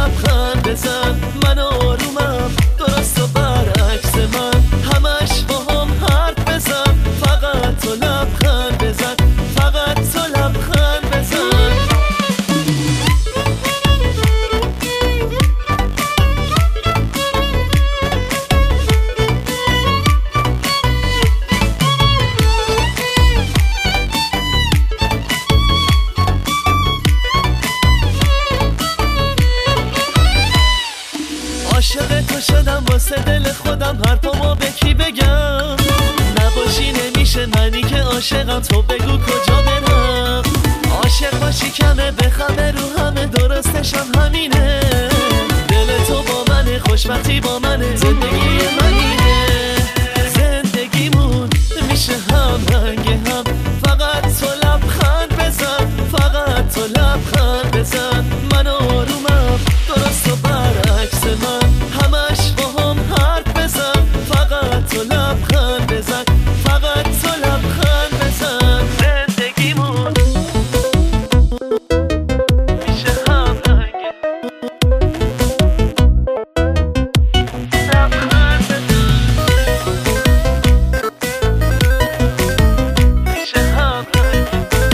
لبخند بزن، من آرومم درست و برعکس من، همش با هم حرف بزن، فقط تو لبخند بزن، فقط تو لبخند بزن. عاشق تو شدم واسه دل خودم، حرفامو به کی بگم؟ نباشی نمیشه منی که عاشقم، تو بگو کجا برم؟ عاشق باشی کمه بخمه رو همه، درستشم همینه، دل تو با منه، خوشبختی با منه، زندگی منینه، زندگیمون میشه هم رنگ هم، فقط تو لبخند بزن، فقط تو لبخند بزن، من آرومم درست و برعکس من، همش با هم حرف بزن، فقط تو لبخند بزن، فقط تو لبخند بزن. زندگیمون میشه هم رنگ لبخند بزن، میشه هم رنگ.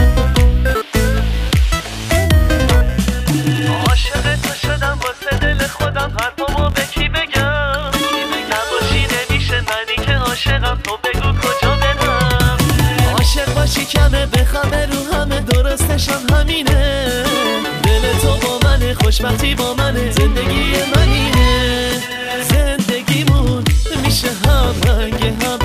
عاشق تو شدم واسه دل خودم، حرفامو به کی بگم؟ نباشی نمیشه منی که عاشقم، تو بگو کجا برم؟ عاشق باشی کمه بخمه رو همه، درستشم همینه، دل تو با منه، خوشبختی با منه، زندگی منینه، زندگیمون میشه هم رنگ هم،